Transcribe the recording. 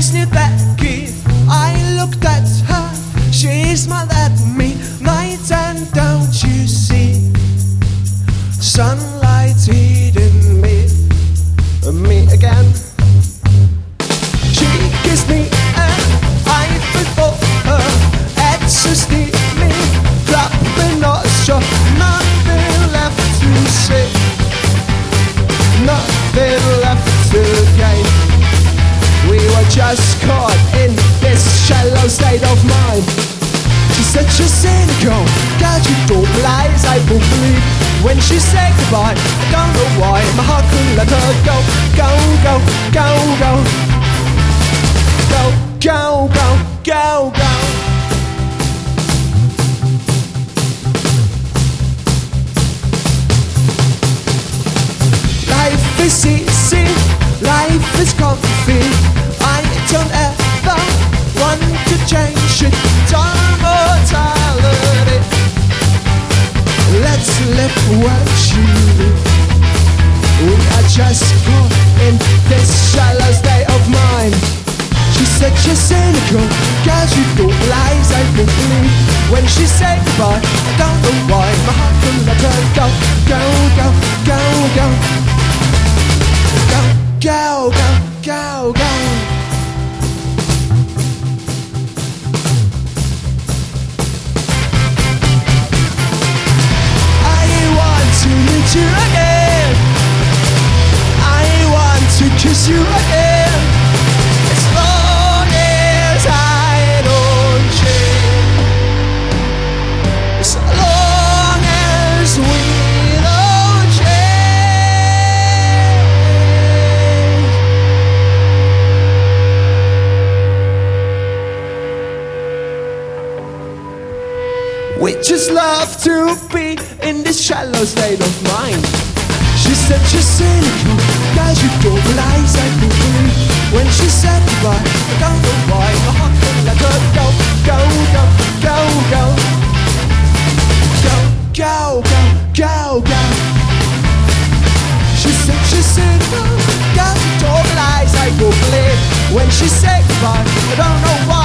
just knew that kid. I looked at her, she smiled at me. Night and don't you see? Sunlight hitting me again. She kissed me and I fell for her. It's so steamy, dropping nostril. Nothing left to say, nothing left to gain. We were just caught in this shallow state of mind. She's such a cynical, God, you don't lies, I won't believe. When she said goodbye, I don't know why my heart couldn't let her go. Go, go, go, go. Go, go, go, go, go. Life is easy, life is comfy. I don't ever want to change it. Time mortality. Let's live what you live. We are just caught in this shallow state of mind. She's such a cynical, cause you don't lies, I don't believe. When she said goodbye, I don't know why my heart couldn't let her go. Go, go, go, go. Go, go, go, go, go. You again. I want to kiss you again. As long as I don't change, as long as we don't change. We just love to be in this shallow state of mind. She's such a cynical, guys, you don't realize I don't believe. When she said goodbye, I don't know why my heart couldn't let her go. Go, go, go, go. Go, go, go, go, go. She's such a cynical, guys, you don't realize I don't believe. When she said goodbye, I don't know why